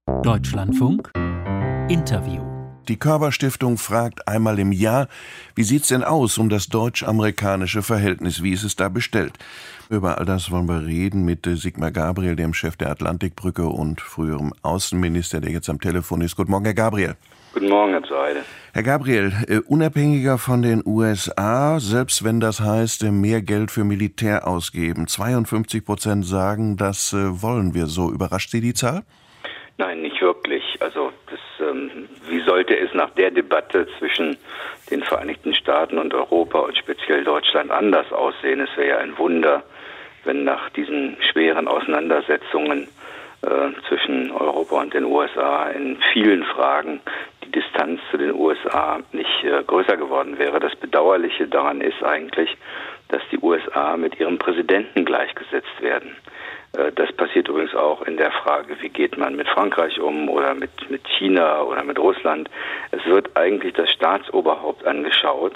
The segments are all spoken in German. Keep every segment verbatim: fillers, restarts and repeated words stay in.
Deutschlandfunk Interview. Die Körber-Stiftung fragt einmal im Jahr, wie sieht's denn aus um das deutsch-amerikanische Verhältnis? Wie ist es da bestellt? Über all das wollen wir reden mit Sigmar Gabriel, dem Chef der Atlantikbrücke und früherem Außenminister, der jetzt am Telefon ist. Guten Morgen, Herr Gabriel. Guten Morgen, Herr Zeide. Herr Gabriel, äh, unabhängiger von den U S A, selbst wenn das heißt, äh, mehr Geld für Militär ausgeben. zweiundfünfzig Prozent sagen, das äh, wollen wir so. Überrascht Sie die Zahl? Nein, nicht wirklich. Also das, ähm, wie sollte es nach der Debatte zwischen den Vereinigten Staaten und Europa und speziell Deutschland anders aussehen? Es wäre ja ein Wunder, wenn nach diesen schweren Auseinandersetzungen äh, zwischen Europa und den U S A in vielen Fragen die Distanz zu den U S A nicht äh, größer geworden wäre. Das Bedauerliche daran ist eigentlich, dass die U S A mit ihrem Präsidenten gleichgesetzt werden. Das passiert übrigens auch in der Frage, wie geht man mit Frankreich um oder mit, mit China oder mit Russland. Es wird eigentlich das Staatsoberhaupt angeschaut.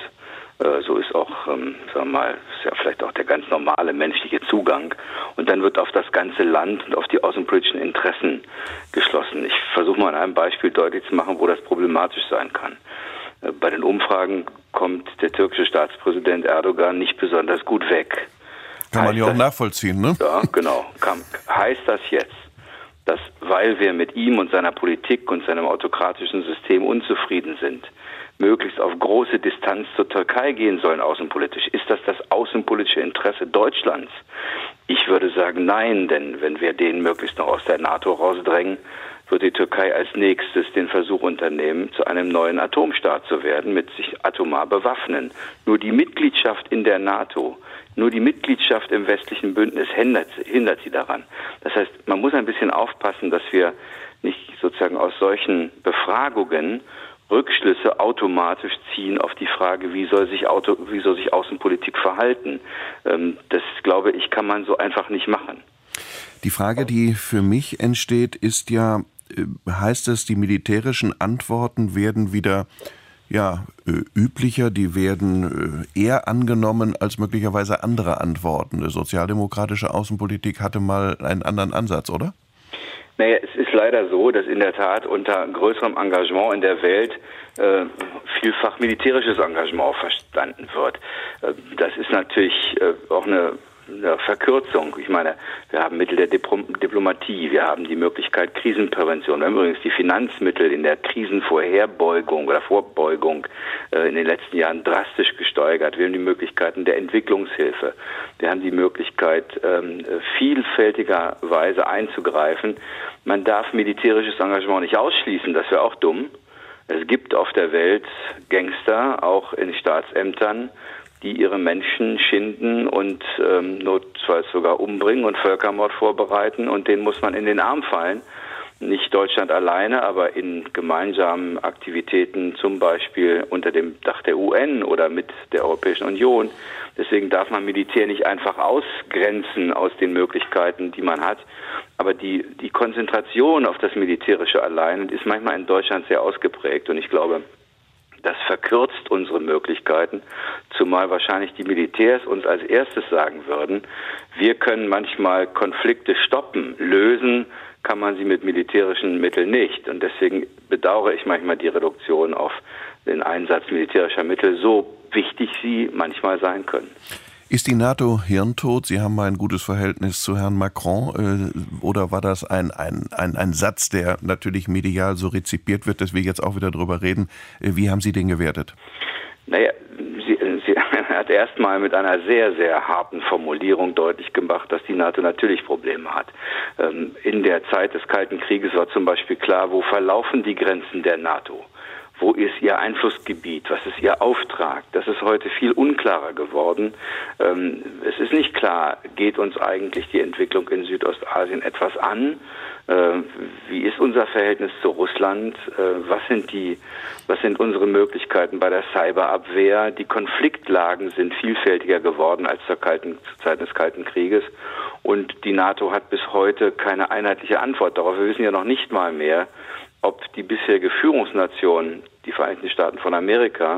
So ist auch, sagen wir mal, ist ja vielleicht auch der ganz normale menschliche Zugang. Und dann wird auf das ganze Land und auf die außenpolitischen Interessen geschlossen. Ich versuche mal an einem Beispiel deutlich zu machen, wo das problematisch sein kann. Bei den Umfragen kommt der türkische Staatspräsident Erdogan nicht besonders gut weg. Kann man ja auch nachvollziehen, ne? Ja, genau. Kann, heißt das jetzt, dass, weil wir mit ihm und seiner Politik und seinem autokratischen System unzufrieden sind, möglichst auf große Distanz zur Türkei gehen sollen außenpolitisch? Ist das das außenpolitische Interesse Deutschlands? Ich würde sagen, nein, denn wenn wir den möglichst noch aus der NATO rausdrängen, wird die Türkei als nächstes den Versuch unternehmen, zu einem neuen Atomstaat zu werden, mit sich atomar bewaffnen. Nur die Mitgliedschaft in der NATO, nur die Mitgliedschaft im westlichen Bündnis hindert, hindert sie daran. Das heißt, man muss ein bisschen aufpassen, dass wir nicht sozusagen aus solchen Befragungen Rückschlüsse automatisch ziehen auf die Frage, wie soll sich, Auto, wie soll sich Außenpolitik verhalten. Das, glaube ich, kann man so einfach nicht machen. Die Frage, die für mich entsteht, ist ja, heißt es, die militärischen Antworten werden wieder ja, üblicher, die werden eher angenommen als möglicherweise andere Antworten. Die sozialdemokratische Außenpolitik hatte mal einen anderen Ansatz, oder? Naja, es ist leider so, dass in der Tat unter größerem Engagement in der Welt äh, vielfach militärisches Engagement verstanden wird. Äh, das ist natürlich äh, auch eine eine Verkürzung. Ich meine, wir haben Mittel der Diplomatie, wir haben die Möglichkeit Krisenprävention, wir haben übrigens die Finanzmittel in der Krisenvorherbeugung oder Vorbeugung äh, in den letzten Jahren drastisch gesteigert. Wir haben die Möglichkeiten der Entwicklungshilfe. Wir haben die Möglichkeit, ähm, vielfältigerweise einzugreifen. Man darf militärisches Engagement nicht ausschließen, das wäre auch dumm. Es gibt auf der Welt Gangster, auch in Staatsämtern, die ihre Menschen schinden und ähm, notfalls sogar umbringen und Völkermord vorbereiten. Und denen muss man in den Arm fallen. Nicht Deutschland alleine, aber in gemeinsamen Aktivitäten, zum Beispiel unter dem Dach der U N oder mit der Europäischen Union. Deswegen darf man Militär nicht einfach ausgrenzen aus den Möglichkeiten, die man hat. Aber die, die Konzentration auf das Militärische allein ist manchmal in Deutschland sehr ausgeprägt. Und ich glaube, das verkürzt unsere Möglichkeiten, zumal wahrscheinlich die Militärs uns als erstes sagen würden, wir können manchmal Konflikte stoppen, lösen kann man sie mit militärischen Mitteln nicht. Und deswegen bedauere ich manchmal die Reduktion auf den Einsatz militärischer Mittel, so wichtig sie manchmal sein können. Ist die NATO hirntot? Sie haben ein gutes Verhältnis zu Herrn Macron. Äh, oder war das ein, ein, ein, ein Satz, der natürlich medial so rezipiert wird, dass wir jetzt auch wieder drüber reden? Äh, wie haben Sie den gewertet? Naja, sie, sie hat erstmal mit einer sehr, sehr harten Formulierung deutlich gemacht, dass die NATO natürlich Probleme hat. Ähm, in der Zeit des Kalten Krieges war zum Beispiel klar, wo verlaufen die Grenzen der NATO? Wo ist ihr Einflussgebiet? Was ist ihr Auftrag? Das ist heute viel unklarer geworden. Ähm, es ist nicht klar, geht uns eigentlich die Entwicklung in Südostasien etwas an? Äh, wie ist unser Verhältnis zu Russland? Äh, was sind die, was sind unsere Möglichkeiten bei der Cyberabwehr? Die Konfliktlagen sind vielfältiger geworden als zur, kalten, zur Zeit des Kalten Krieges. Und die NATO hat bis heute keine einheitliche Antwort darauf. Wir wissen ja noch nicht mal mehr, ob die bisherige Führungsnation, die Vereinigten Staaten von Amerika,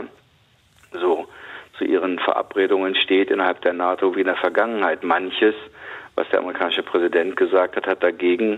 so zu ihren Verabredungen steht innerhalb der NATO wie in der Vergangenheit. Manches, was der amerikanische Präsident gesagt hat, hat dagegen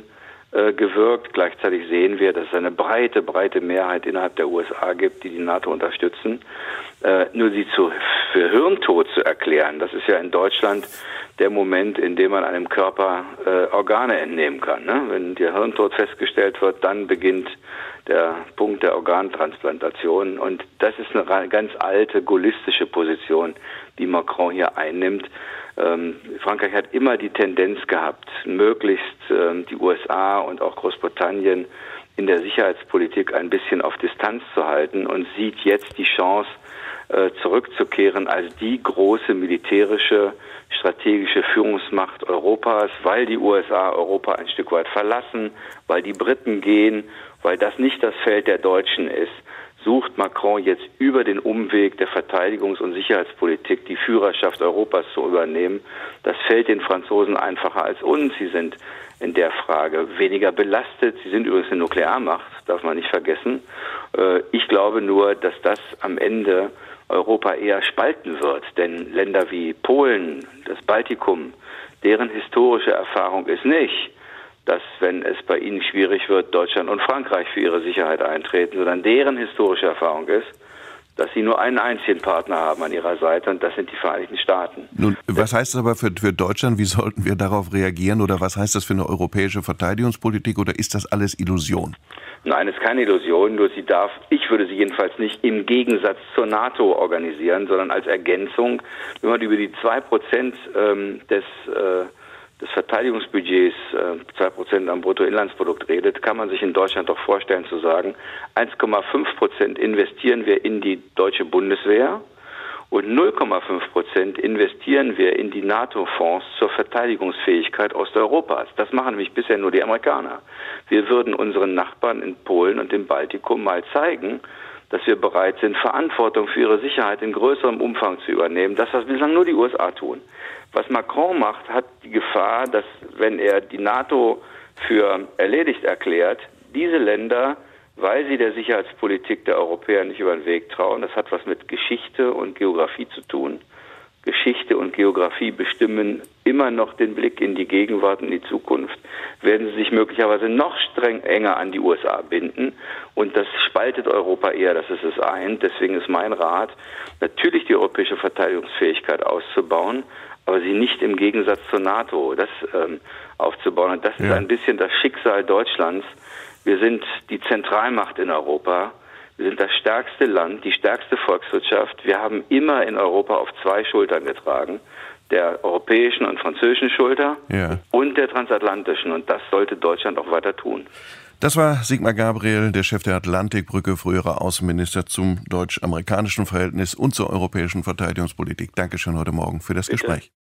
äh, gewirkt. Gleichzeitig sehen wir, dass es eine breite, breite Mehrheit innerhalb der U S A gibt, die die NATO unterstützen. Äh, nur sie zu, für Hirntod zu erklären, das ist ja in Deutschland der Moment, in dem man einem Körper äh, Organe entnehmen kann. Ne? Wenn der Hirntod festgestellt wird, dann beginnt der Punkt der Organtransplantation. Und das ist eine ganz alte, gaullistische Position, die Macron hier einnimmt. Ähm, Frankreich hat immer die Tendenz gehabt, möglichst ähm, die U S A und auch Großbritannien in der Sicherheitspolitik ein bisschen auf Distanz zu halten und sieht jetzt die Chance, äh, zurückzukehren als die große militärische, strategische Führungsmacht Europas, weil die U S A Europa ein Stück weit verlassen, weil die Briten gehen, weil das nicht das Feld der Deutschen ist, sucht Macron jetzt über den Umweg der Verteidigungs- und Sicherheitspolitik die Führerschaft Europas zu übernehmen. Das fällt den Franzosen einfacher als uns. Sie sind in der Frage weniger belastet. Sie sind übrigens eine Nuklearmacht, darf man nicht vergessen. Ich glaube nur, dass das am Ende Europa eher spalten wird. Denn Länder wie Polen, das Baltikum, deren historische Erfahrung ist nicht, dass, wenn es bei ihnen schwierig wird, Deutschland und Frankreich für ihre Sicherheit eintreten, sondern deren historische Erfahrung ist, dass sie nur einen einzigen Partner haben an ihrer Seite, und das sind die Vereinigten Staaten. Nun, was heißt das aber für, für Deutschland? Wie sollten wir darauf reagieren? Oder was heißt das für eine europäische Verteidigungspolitik? Oder ist das alles Illusion? Nein, es ist keine Illusion, nur sie darf, ich würde sie jedenfalls nicht im Gegensatz zur NATO organisieren, sondern als Ergänzung. Wenn man über die zwei Prozent ähm, des äh, des Verteidigungsbudgets, zwei Prozent am Bruttoinlandsprodukt redet, kann man sich in Deutschland doch vorstellen zu sagen, eins Komma fünf Prozent investieren wir in die deutsche Bundeswehr und null Komma fünf Prozent investieren wir in die NATO-Fonds zur Verteidigungsfähigkeit Osteuropas. Das machen nämlich bisher nur die Amerikaner. Wir würden unseren Nachbarn in Polen und im Baltikum mal zeigen, dass wir bereit sind, Verantwortung für ihre Sicherheit in größerem Umfang zu übernehmen. Das, was bislang nur die U S A tun. Was Macron macht, hat die Gefahr, dass, wenn er die NATO für erledigt erklärt, diese Länder, weil sie der Sicherheitspolitik der Europäer nicht über den Weg trauen, das hat was mit Geschichte und Geografie zu tun. Geschichte und Geografie bestimmen immer noch den Blick in die Gegenwart und die Zukunft, werden sie sich möglicherweise noch streng enger an die U S A binden, und das spaltet Europa eher, das ist es ein. Deswegen ist mein Rat, natürlich die europäische Verteidigungsfähigkeit auszubauen, aber sie nicht im Gegensatz zur NATO das ähm, aufzubauen. Und das ja. ist ein bisschen das Schicksal Deutschlands. Wir sind die Zentralmacht in Europa. Wir sind das stärkste Land, die stärkste Volkswirtschaft. Wir haben immer in Europa auf zwei Schultern getragen, der europäischen und französischen Schulter ja. und der transatlantischen. Und das sollte Deutschland auch weiter tun. Das war Sigmar Gabriel, der Chef der Atlantikbrücke, früherer Außenminister, zum deutsch-amerikanischen Verhältnis und zur europäischen Verteidigungspolitik. Dankeschön heute Morgen für das Bitte. Gespräch.